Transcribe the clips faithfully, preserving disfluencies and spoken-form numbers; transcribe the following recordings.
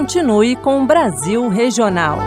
continue com o Brasil Regional.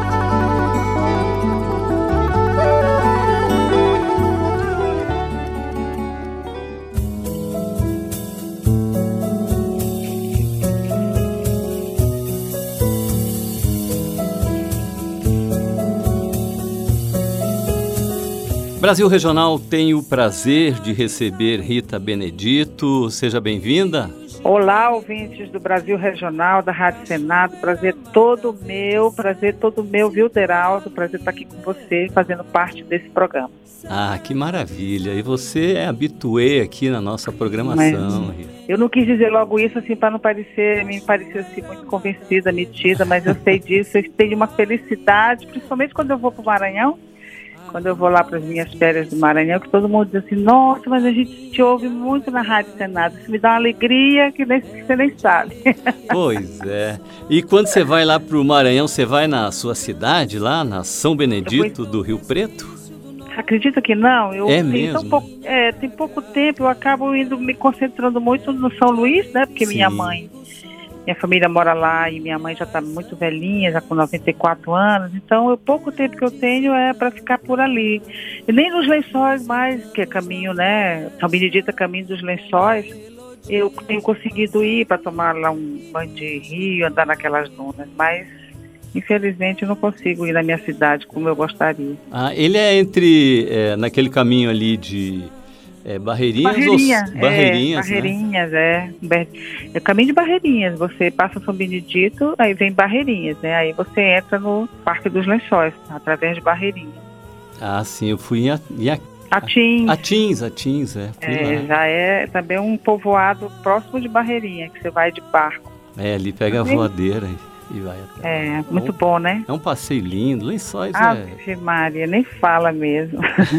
Brasil Regional tem o prazer de receber Rita Benedito. Seja bem-vinda. Olá, ouvintes do Brasil Regional, da Rádio Senado. Prazer todo meu, prazer todo meu, viu, Deraldo? Prazer estar aqui com você, fazendo parte desse programa. Ah, que maravilha. E você é habituê aqui na nossa programação, mas, Rita. Eu não quis dizer logo isso assim para não parecer, me parecer assim, muito convencida, metida, mas eu sei disso, eu tenho uma felicidade, principalmente quando eu vou para o Maranhão. Quando eu vou lá para as minhas férias do Maranhão, que todo mundo diz assim, nossa, mas a gente te ouve muito na Rádio Senado. Isso me dá uma alegria que, nem, que você nem sabe. Pois é. E quando você vai lá para o Maranhão, você vai na sua cidade, lá na São Benedito do Rio Preto? Acredita que não? Eu é tenho mesmo? Tão pouco, é, tem pouco tempo, eu acabo indo me concentrando muito no São Luís, né? Porque Sim. minha mãe... Minha família mora lá e minha mãe já está muito velhinha, já com noventa e quatro anos. Então, o pouco tempo que eu tenho é para ficar por ali. E nem nos Lençóis mais, que é caminho, né? São Benedito é caminho dos Lençóis. Eu tenho conseguido ir para tomar lá um banho de rio, andar naquelas dunas. Mas, infelizmente, eu não consigo ir na minha cidade como eu gostaria. Ah, ele é entre, é, naquele caminho ali de... É, Barreirinhas Barreirinha, ou Barreirinhas, é, Barreirinhas, né? é. É o caminho de Barreirinhas. Você passa São Benedito, aí vem Barreirinhas, né? Aí você entra no Parque dos Lençóis, através de Barreirinhas. Ah, sim, eu fui em, a, em a, Atins. Atins, Atins, é. Fui é lá. Já é também um povoado próximo de Barreirinha, que você vai de barco. É, ali pega a voadeira e... E vai até. É, muito é um, bom, né? É um passeio lindo, Lençóis ah, é... Ah, Maria, nem fala mesmo.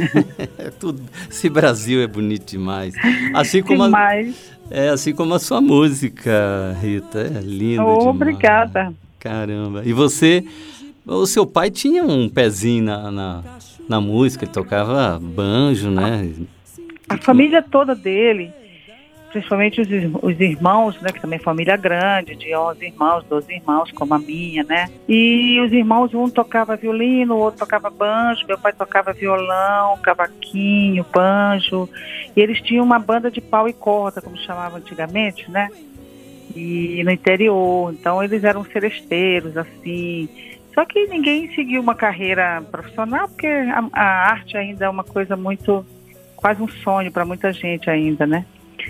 é tudo, esse Brasil é bonito demais. Assim como demais. A, é, assim como a sua música, Rita, é linda oh, demais. Obrigada. Caramba. E você, o seu pai tinha um pezinho na, na, na música, ele tocava banjo, né? A família toda dele... Principalmente os, os irmãos, né, que também é família grande, de onze irmãos, doze irmãos, como a minha, né? E os irmãos, um tocava violino, o outro tocava banjo, meu pai tocava violão, cavaquinho, banjo. E eles tinham uma banda de pau e corda, como chamavam antigamente, né? E no interior, então eles eram seresteiros, assim. Só que ninguém seguiu uma carreira profissional, porque a, a arte ainda é uma coisa muito, quase um sonho para muita gente ainda, né?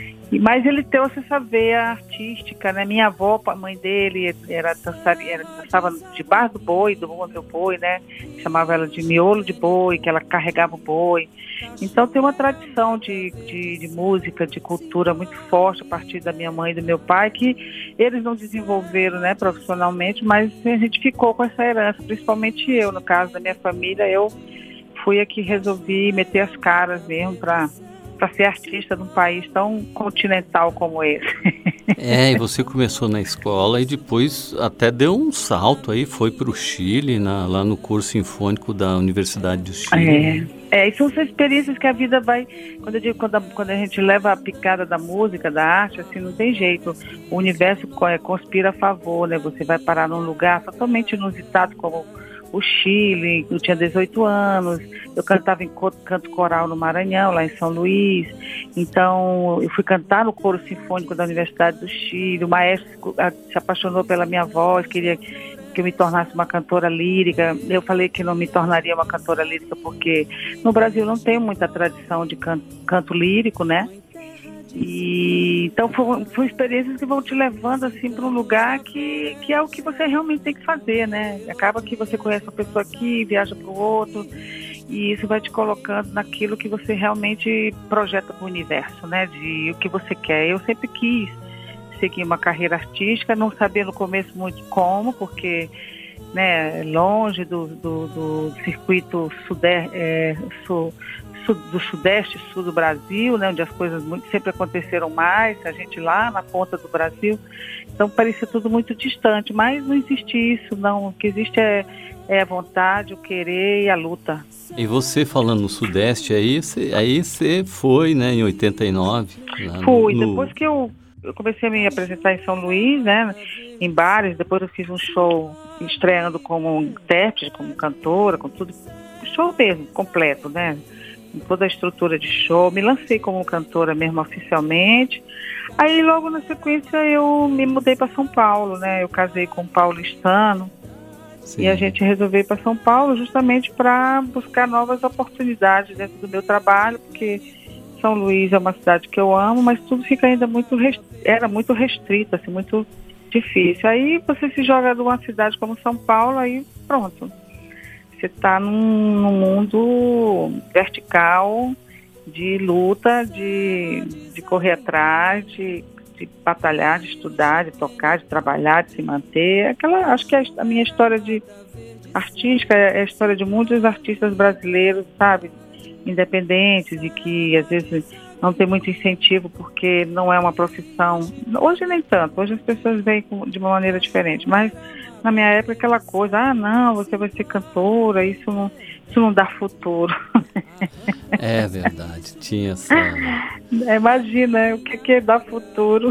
Mas ele trouxe essa veia artística, né? Minha avó, a mãe dele, era dançarina, dançava debaixo do boi, do meu boi, né? Chamava ela de miolo de boi, que ela carregava o boi. Então tem uma tradição de, de, de música, de cultura muito forte a partir da minha mãe e do meu pai, que eles não desenvolveram, né, profissionalmente, mas a gente ficou com essa herança, principalmente eu, no caso da minha família, eu fui a que resolvi meter as caras mesmo para... para ser artista num país tão continental como esse. É, e você começou na escola e depois até deu um salto aí, foi para o Chile, na, lá no curso sinfônico da Universidade do Chile. É, é, e são essas experiências que a vida vai, quando eu digo, quando a, quando a gente leva a picada da música, da arte, assim, não tem jeito, o universo conspira a favor, né? Você vai parar num lugar totalmente inusitado como o Chile, eu tinha dezoito anos, eu cantava em canto coral no Maranhão, lá em São Luís, então eu fui cantar no coro sinfônico da Universidade do Chile, o maestro se apaixonou pela minha voz, queria que eu me tornasse uma cantora lírica. Eu falei que não me tornaria uma cantora lírica porque no Brasil não tem muita tradição de canto, canto lírico, né? E, então foram, foram experiências que vão te levando assim para um lugar que, que é o que você realmente tem que fazer, né? Acaba que você conhece uma pessoa aqui, viaja para o outro, e isso vai te colocando naquilo que você realmente projeta para o universo, né? De o que você quer. Eu sempre quis seguir uma carreira artística, não sabia no começo muito como, porque, né, longe do, do, do circuito sudeste, é, sul, sul, do sudeste sul do Brasil, né, onde as coisas muito, sempre aconteceram mais, a gente lá na ponta do Brasil, então parecia tudo muito distante, mas não existe isso, não, o que existe é, é a vontade, o querer e a luta. E você falando no Sudeste, aí você, aí você foi, né, em oitenta e nove? Fui, no... depois que eu eu comecei a me apresentar em São Luís, né, em bares, depois eu fiz um show estreando como intérprete, como cantora, com tudo, show mesmo, completo, né, com toda a estrutura de show, me lancei como cantora mesmo oficialmente. Aí logo na sequência eu me mudei para São Paulo, né, eu casei com um paulistano. Sim. E a gente resolveu ir para São Paulo justamente para buscar novas oportunidades dentro do meu trabalho, porque São Luís é uma cidade que eu amo, mas tudo fica ainda muito era muito restrito, assim, muito difícil. Aí você se joga numa cidade como São Paulo, aí pronto. Você está num, num mundo vertical de luta, de, de correr atrás, de, de batalhar, de estudar, de tocar, de trabalhar, de se manter. Aquela, acho que a, a minha história de artística é a história de muitos artistas brasileiros, sabe? Independentes e que às vezes não tem muito incentivo porque não é uma profissão. Hoje nem tanto, hoje as pessoas veem de uma maneira diferente, mas na minha época aquela coisa, ah não, você vai ser cantora, isso não, isso não dá futuro. É verdade, tinha essa... É, imagina, o que, que é dar futuro?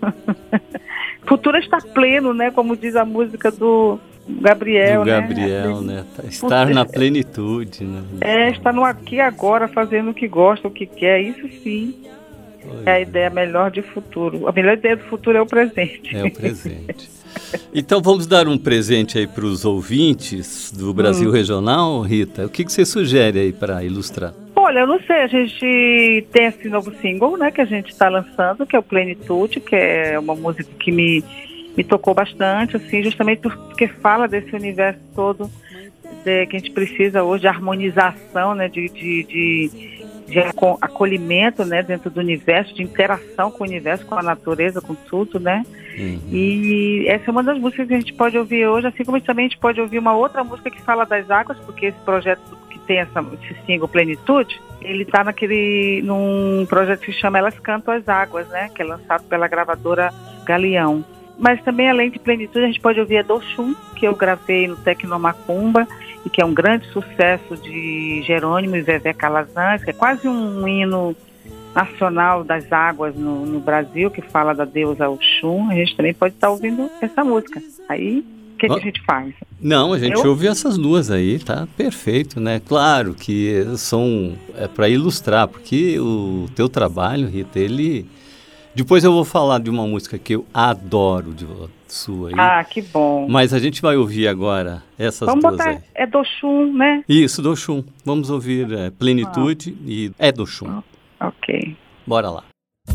Futuro está pleno, né, como diz a música do Gabriel, do Gabriel, né? né? Estar na plenitude, né? É, estar no aqui e agora, fazendo o que gosta, o que quer, isso sim. Oi. É a ideia melhor de futuro. A melhor ideia do futuro é o presente. É o presente. Então vamos dar um presente aí para os ouvintes do Brasil hum. Regional, Rita. O que, que você sugere aí para ilustrar? Olha, eu não sei, a gente tem esse novo single, né, que a gente está lançando, que é o Plenitude, que é uma música que me, me tocou bastante, assim, justamente porque fala desse universo todo de, que a gente precisa hoje de harmonização, né, de, de, de, de acolhimento, né, dentro do universo, de interação com o universo, com a natureza, com tudo, né. Uhum. E essa é uma das músicas que a gente pode ouvir hoje, assim como também a gente pode ouvir uma outra música que fala das águas, porque esse projeto que tem essa, esse single Plenitude, ele está naquele, num projeto que se chama Elas Cantam as Águas, né, que é lançado pela gravadora Galeão. Mas também, além de Plenitude, a gente pode ouvir a Doxum, que eu gravei no Tecnomacumba, e que é um grande sucesso de Jerônimo e Vevé Calazans, que é quase um hino nacional das águas no, no Brasil, que fala da deusa Oxum. A gente também pode estar ouvindo essa música. Aí, o que, oh. que a gente faz? Não, a gente eu? ouve essas duas aí, tá perfeito, né? Claro que são é para ilustrar, porque o teu trabalho, Rita, ele... Depois eu vou falar de uma música que eu adoro de sua aí. Ah, que bom. Mas a gente vai ouvir agora essas Vamos duas botar, aí. É Doxum, né? Isso, Doxum. Vamos ouvir é, Plenitude ah. e É Doxum. Ah. Ok. Bora lá.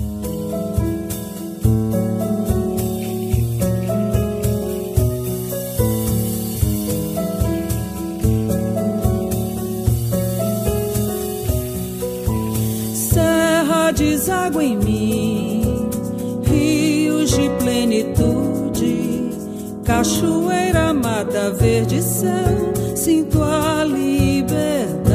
Serra deságua em mim, rios de plenitude, cachoeira, mata, verde, céu, sinto a liberdade.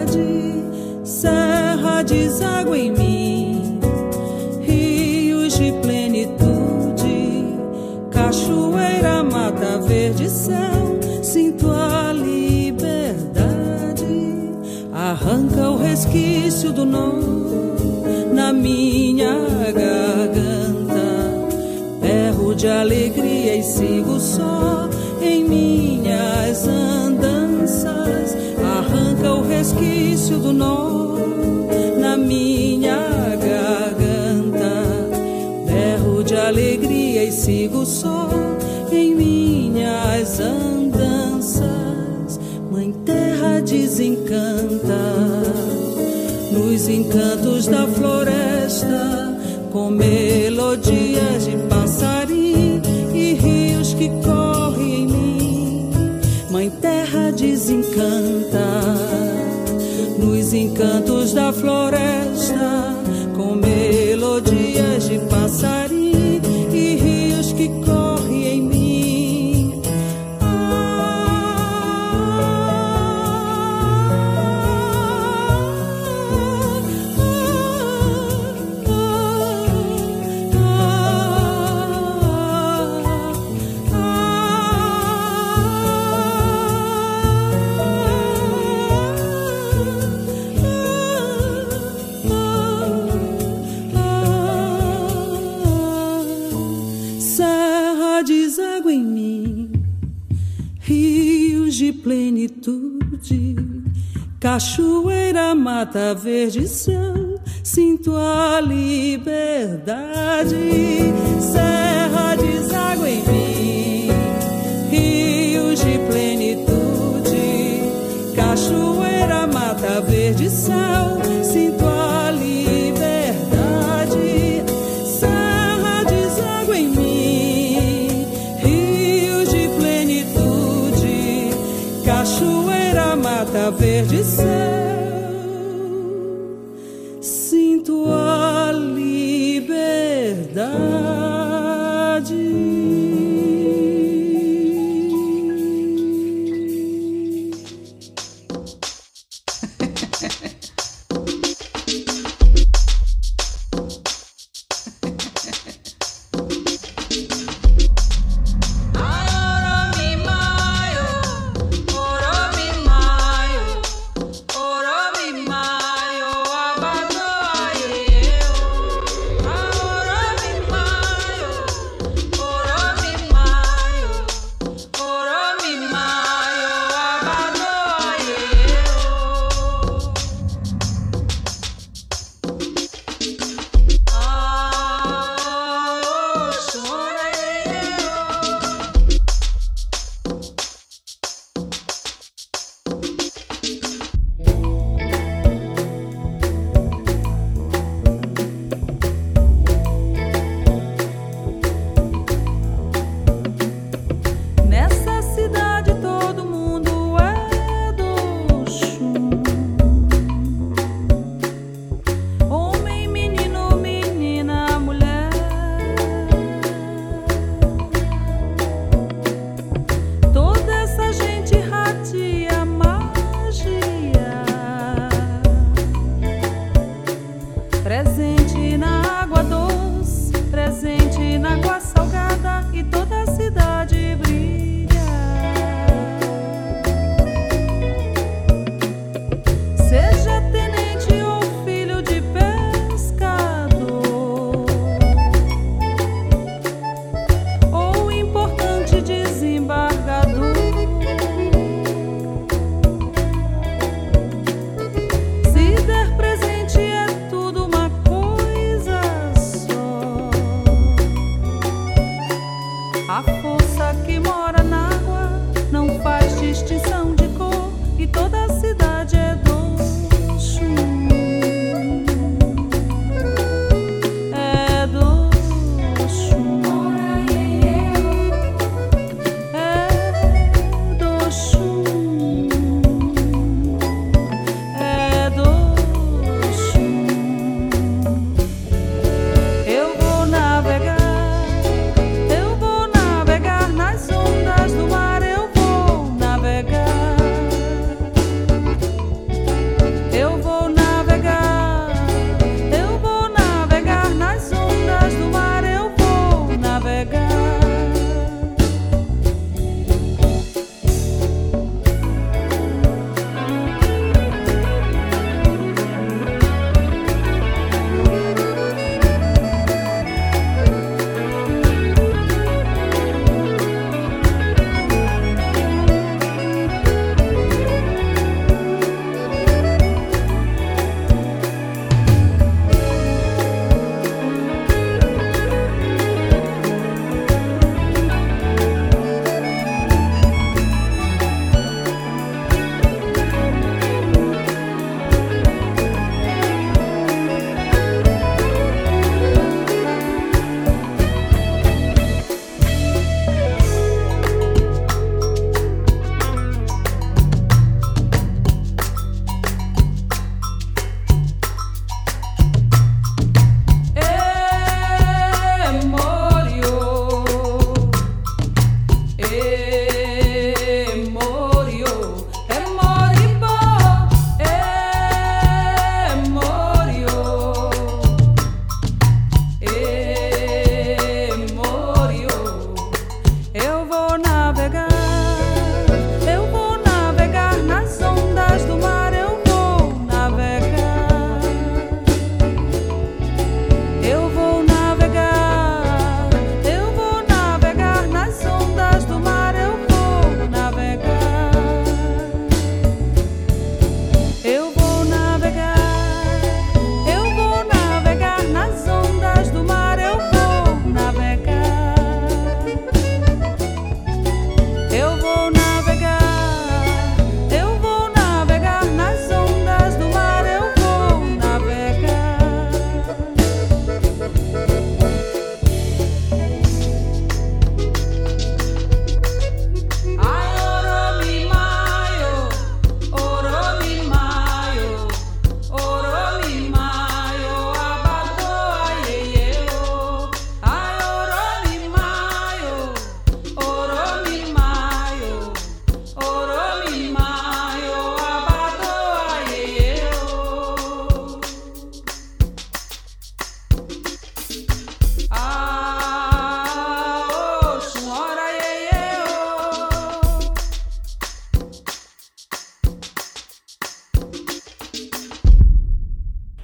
Serra deságua em mim, rios de plenitude, cachoeira, mata, verde, céu, sinto a liberdade. Arranca o resquício do nó na minha garganta, berro de alegria e sigo só em minhas andanças. Arranca o resquício do nó na minha garganta, berro de alegria e sigo só em minhas andanças. Mãe Terra desencanta nos encantos da floresta, com melodias de passarinho e rios que correm em mim. Mãe Terra desencanta nos encantos da floresta, com melodias de passarinho e rios que correm em mim. Serra deságua em mim, rios de plenitude, cachoeira, mata verde, céu, sinto a liberdade. Serra deságua em mim, rios de plenitude, cachoeira, mata verde, céu, sinto a liberdade. Serra deságua em mim, rios de plenitude, cachoeira, mata verde, céu, sinto a liberdade. Oh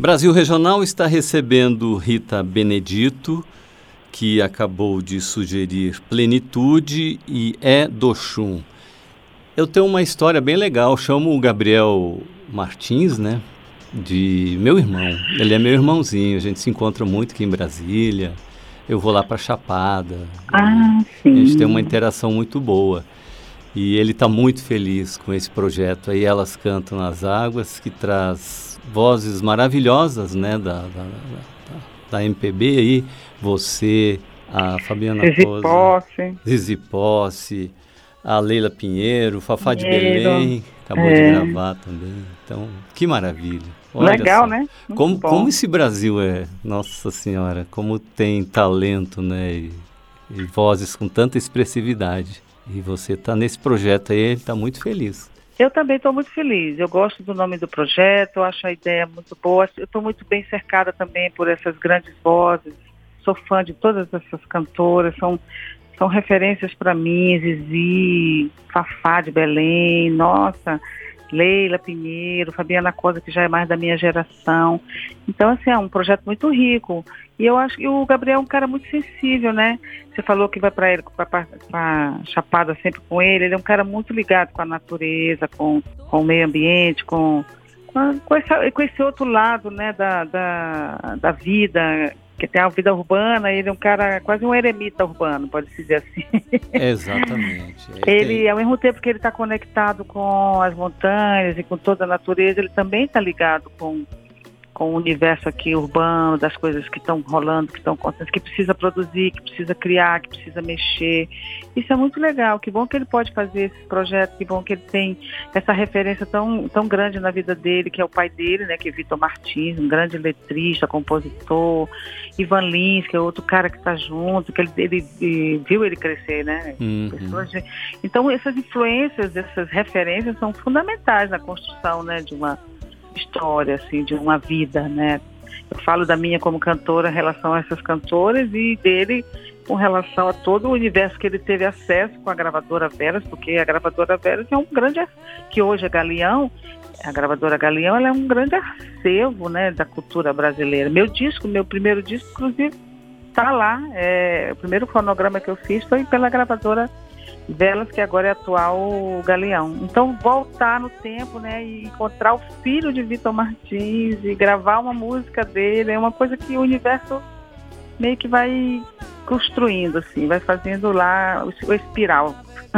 Brasil Regional está recebendo Rita Benedito, que acabou de sugerir Plenitude e É d'Oxum. Eu tenho uma história bem legal, chamo o Gabriel Martins, né, de meu irmão. Ele é meu irmãozinho, a gente se encontra muito aqui em Brasília, eu vou lá para Chapada, Ah, sim. a gente tem uma interação muito boa. E ele está muito feliz com esse projeto aí, Elas Cantam nas Águas, que traz vozes maravilhosas, né, da, da, da, da M P B aí, você, a Fabiana Zizi Cosa, Posse. Zizi Posse, a Leila Pinheiro, Fafá de Pinheiro. Belém, acabou É. de gravar também. Então, que maravilha. Olha Legal, só. né? Muito Como, bom. como esse Brasil é, nossa senhora, como tem talento, né, e, e vozes com tanta expressividade. E você está nesse projeto aí, ele está muito feliz. Eu também estou muito feliz. Eu gosto do nome do projeto, eu acho a ideia muito boa. Eu estou muito bem cercada também por essas grandes vozes. Sou fã de todas essas cantoras, são, são referências para mim, Zizi, Fafá de Belém, nossa, Leila Pinheiro, Fabiana Cosa, que já é mais da minha geração. Então, assim, é um projeto muito rico. E eu acho que o Gabriel é um cara muito sensível, né? Você falou que vai para ele, para Chapada sempre com ele. Ele é um cara muito ligado com a natureza, com, com o meio ambiente, com, com, com, essa, com esse outro lado, né, da, da, da vida, que tem a vida urbana. Ele é um cara, quase um eremita urbano, pode-se dizer assim. Exatamente. Ele, tem... ao mesmo tempo que ele está conectado com as montanhas e com toda a natureza, ele também está ligado com, com o universo aqui urbano, das coisas que estão rolando, que estão acontecendo, que precisa produzir, que precisa criar, que precisa mexer. Isso é muito legal, que bom que ele pode fazer esse projeto, que bom que ele tem essa referência tão, tão grande na vida dele, que é o pai dele, né, que é Vitor Martins, um grande letrista, compositor, Ivan Lins, que é outro cara que está junto, que ele, ele, ele viu ele crescer, né? Uhum. Pessoas de... Então essas influências, essas referências são fundamentais na construção, né, de uma história, assim, de uma vida, né? Eu falo da minha como cantora em relação a essas cantoras e dele com relação a todo o universo que ele teve acesso com a gravadora Velas, porque a gravadora Velas é um grande, que hoje é Galeão, a gravadora Galeão, ela é um grande acervo, né, da cultura brasileira. Meu disco, meu primeiro disco, inclusive, está lá. É, o primeiro fonograma que eu fiz foi pela gravadora Velas, que agora é atual Galeão. Então, voltar no tempo, né, e encontrar o filho de Vitor Martins e gravar uma música dele, é uma coisa que o universo meio que vai construindo, assim, vai fazendo lá o, o espiral.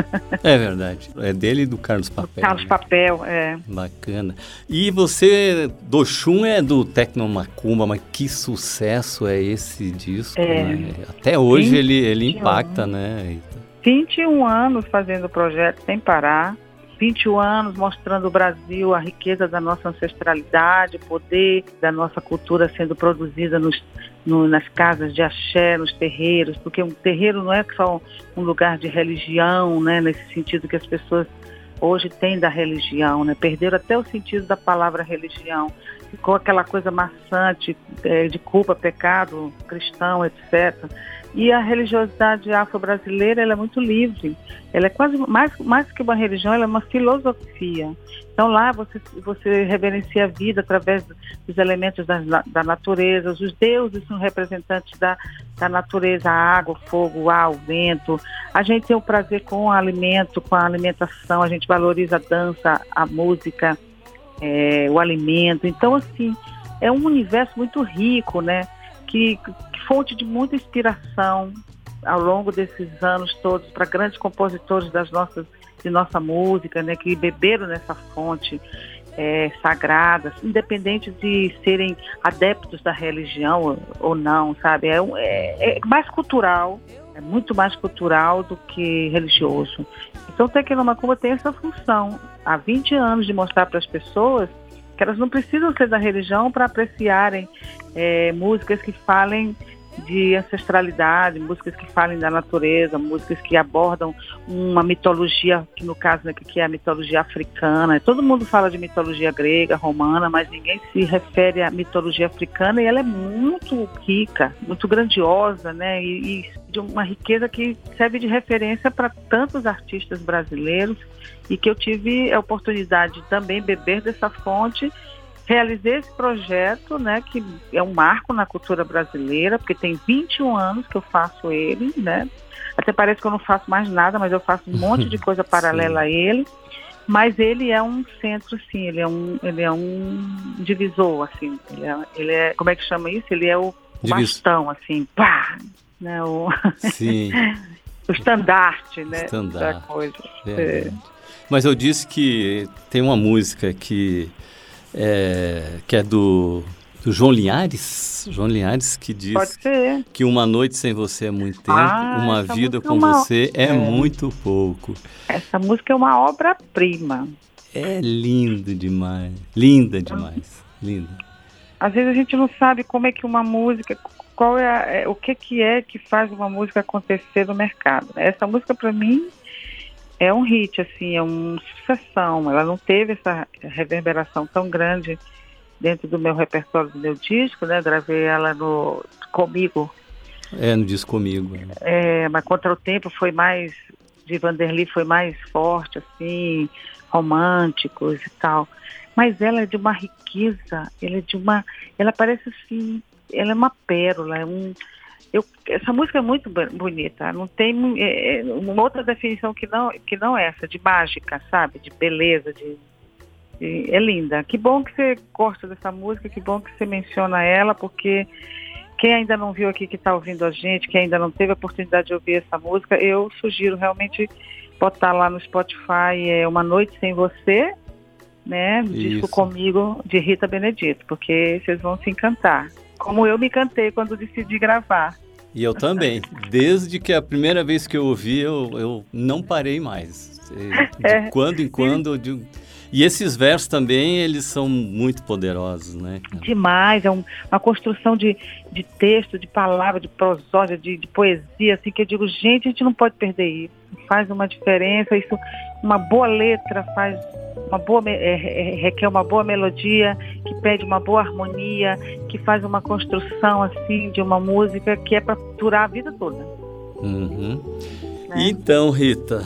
É verdade. É dele e do Carlos Papel. Carlos né? Papel, é. Bacana. E você, d'Oxum é do Tecno Macumba, mas que sucesso é esse disco, É. né? Até hoje vinte, ele, ele vinte e um. impacta, né? vinte e um anos fazendo o projeto sem parar, vinte e um anos mostrando o Brasil, a riqueza da nossa ancestralidade, o poder da nossa cultura sendo produzida nos, no, nas casas de axé, nos terreiros, porque um terreiro não é só um lugar de religião, né, nesse sentido que as pessoas hoje têm da religião, né, perderam até o sentido da palavra religião, ficou aquela coisa maçante é, de culpa, pecado, cristão, etcétera. E a religiosidade afro-brasileira, ela é muito livre. Ela é quase mais, mais que uma religião, ela é uma filosofia. Então lá você, você reverencia a vida através dos elementos da, da natureza. Os deuses são representantes da, da natureza, a água, o fogo, o ar, o vento. A gente tem o prazer com o alimento, com a alimentação. A gente valoriza a dança, a música, é, o alimento. Então, assim, é um universo muito rico, né? Que, que fonte de muita inspiração ao longo desses anos todos para grandes compositores das nossas, de nossa música, né, que beberam nessa fonte é, sagrada, independente de serem adeptos da religião ou não, sabe? É, é, é mais cultural, é muito mais cultural do que religioso. Então o Tecno Macumba tem essa função, há vinte anos, de mostrar para as pessoas que elas não precisam ser da religião para apreciarem é, músicas que falem de ancestralidade, músicas que falem da natureza, músicas que abordam uma mitologia, que no caso, né, que é a mitologia africana. Todo mundo fala de mitologia grega, romana, mas ninguém se refere à mitologia africana, e ela é muito rica, muito grandiosa, né, e, e de uma riqueza que serve de referência para tantos artistas brasileiros, e que eu tive a oportunidade de também beber dessa fonte realizei esse projeto, né, que é um marco na cultura brasileira, porque tem vinte e um anos que eu faço ele, né? Até parece que eu não faço mais nada, mas eu faço um monte de coisa paralela a ele. Mas ele é um centro, sim, ele é um, ele é um divisor, assim. Ele é, ele é, como é que chama isso? Ele é o Divis... bastão, assim, pá! Né, o... Sim. o estandarte, né? Estandarte. Da coisa. É. Mas eu disse que tem uma música que é, que é do, do João Linhares, João Linhares, que diz Pode ser. que uma noite sem você é muito tempo, Ah, uma vida com é uma... você é, é muito pouco. Essa música é uma obra-prima. É lindo demais, linda demais, linda. Às vezes a gente não sabe como é que uma música, qual é, a, é o que que é que faz uma música acontecer no mercado. Essa música, para mim, é um hit, assim, é uma sucessão. Ela não teve essa reverberação tão grande dentro do meu repertório, do meu disco, né? Gravei ela no Comigo. É, no disco Comigo. É, é mas Contra o Tempo foi mais, de Vanderly foi mais forte, assim, românticos e tal. Mas ela é de uma riqueza, ela é de uma, ela parece assim, ela é uma pérola, é um... Eu, essa música é muito bonita, não tem é, uma outra definição que não, que não essa, de mágica, sabe? De beleza, de, de, é linda. Que bom que você gosta dessa música, que bom que você menciona ela, porque quem ainda não viu aqui, que está ouvindo a gente, quem ainda não teve a oportunidade de ouvir essa música, eu sugiro realmente botar lá no Spotify, é Uma Noite Sem Você, né? Disco Comigo, de Rita Benedito, porque vocês vão se encantar. Como eu me encantei quando decidi gravar. E eu também. Desde que a primeira vez que eu ouvi, eu, eu não parei mais. De é. quando em quando... Eu digo... E esses versos também, eles são muito poderosos, né? Demais. É um, uma construção de, de texto, de palavra, de prosódia, de, de poesia, assim, que eu digo, gente, a gente não pode perder isso. Faz uma diferença. Isso, uma boa letra faz... Uma boa, é, é, requer uma boa melodia, que pede uma boa harmonia, que faz uma construção assim de uma música que é para durar a vida toda. Uhum. É. Então, Rita,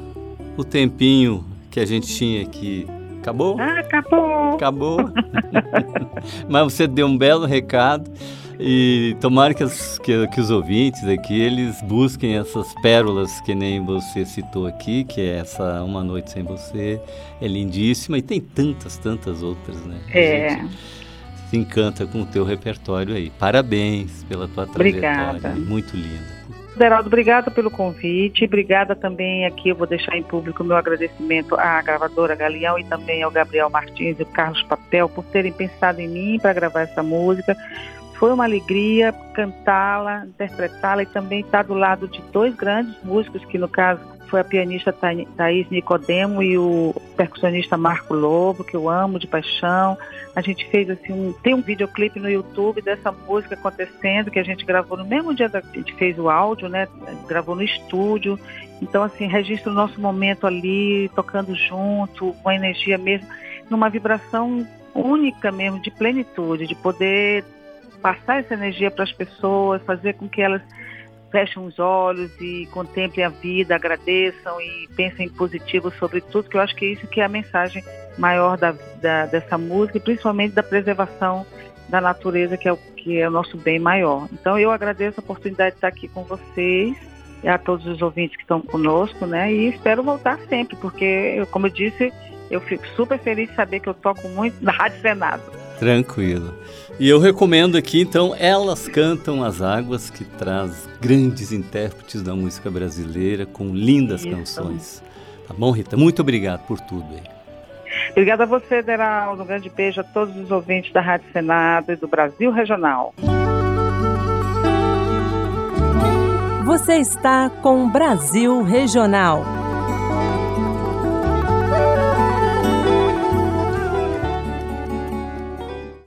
o tempinho que a gente tinha aqui acabou? Ah, acabou! Acabou. Mas você deu um belo recado. E tomara que, as, que, que os ouvintes aqui, eles busquem essas pérolas que nem você citou aqui, que é essa Uma Noite Sem Você, é lindíssima, e tem tantas, tantas outras, né? É. A gente se encanta com o teu repertório aí. Parabéns pela tua trajetória. Obrigada. Muito linda. Deraldo, obrigada pelo convite, obrigada também aqui, eu vou deixar em público o meu agradecimento à gravadora Galeão e também ao Gabriel Martins e ao Carlos Papel por terem pensado em mim para gravar essa música. Foi uma alegria cantá-la, interpretá-la e também estar do lado de dois grandes músicos, que no caso foi a pianista Thaís Nicodemo e o percussionista Marco Lobo, que eu amo de paixão. A gente fez assim, um, tem um videoclipe no YouTube dessa música acontecendo, que a gente gravou no mesmo dia que a gente fez o áudio, né? Gravou no estúdio. Então, assim, registra o nosso momento ali, tocando junto, com a energia mesmo, numa vibração única mesmo, de plenitude, de poder passar essa energia para as pessoas, fazer com que elas fechem os olhos e contemplem a vida, agradeçam e pensem positivo sobre tudo, que eu acho que é isso que é a mensagem maior da, da, dessa música, e principalmente da preservação da natureza, que é, o, que é o nosso bem maior. Então eu agradeço a oportunidade de estar aqui com vocês e a todos os ouvintes que estão conosco, né? E espero voltar sempre, porque, eu, como eu disse, eu fico super feliz de saber que eu toco muito na Rádio Senado. Tranquilo. E eu recomendo aqui, então, Elas Cantam as Águas, que traz grandes intérpretes da música brasileira com lindas Isso. canções. Tá bom, Rita? Muito obrigado por tudo aí. Obrigada a você, Deraldo. Um grande beijo a todos os ouvintes da Rádio Senado e do Brasil Regional. Você está com Brasil Regional.